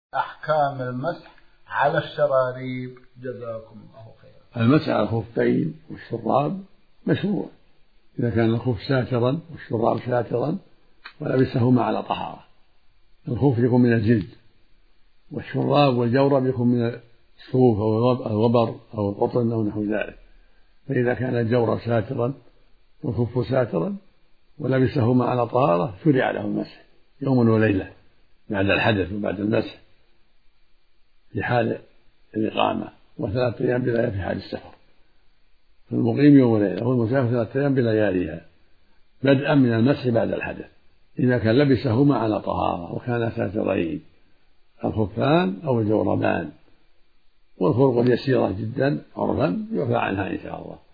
أحكام المسح على الشراريب جزاكم الله خيرا. المسح على الخفين والشراب مشروع إذا كان الخف ساترا والشراب ساترا ولبسهما على طهارة. الخف يكون من الجلد والشراب والجورب يكون من الصوف أو الغبر أو القطن أو نحو ذلك. فإذا كان الجورب ساترا والخف ساترا ولبسهما على طهارة شرع له المسح يوم وليلة بعد الحدث وبعد المسح في حال الإقامة، و3 أيام بلياليها في حال السفر. فالمقيم يوم وليلة والمسافر 3 أيام بلياليها بدءا من المسح بعد الحدث إذا كان لبسهما على طهارة وكان ساترين الخفان أو الجوربان. والخلق اليسيرة جدا عرفا يعفى عنها إن شاء الله.